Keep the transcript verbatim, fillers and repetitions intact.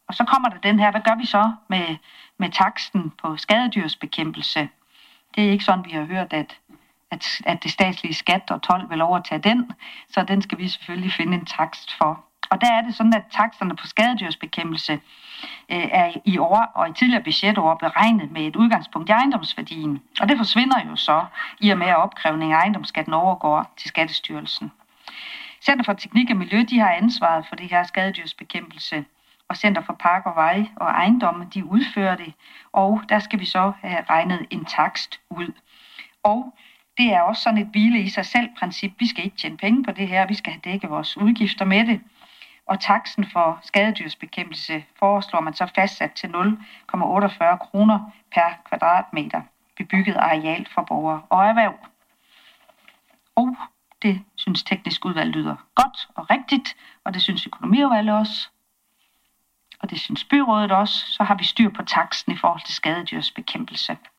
Og så kommer der den her, hvad gør vi så med, med taksten på skadedyrsbekæmpelse? Det er ikke sådan, vi har hørt, at, at, at det statslige skat og told vil overtage den, så den skal vi selvfølgelig finde en takst for. Og der er det sådan, at taksterne på skadedyrsbekæmpelse øh, er i år og i tidligere budgetår beregnet med et udgangspunkt i ejendomsværdien. Og det forsvinder jo så, i og med at opkrævning af ejendomsskatten overgår til Skattestyrelsen. Center for Teknik og Miljø, de har ansvaret for det her skadedyrsbekæmpelse, og Center for Park og Vej og Ejendomme, de udfører det, og der skal vi så have regnet en takst ud. Og det er også sådan et hvile i sig selv princip. Vi skal ikke tjene penge på det her, vi skal have dækket vores udgifter med det. Og taksten for skadedyrsbekæmpelse foreslår man så fastsat til nul komma otteogfyrre kroner per kvadratmeter bebygget areal for borgere og erhverv. Og det synes teknisk udvalg lyder godt og rigtigt, og det synes økonomiudvalget også. Og det synes byrådet også. Så har vi styr på taksten i forhold til skadedyrsbekæmpelse.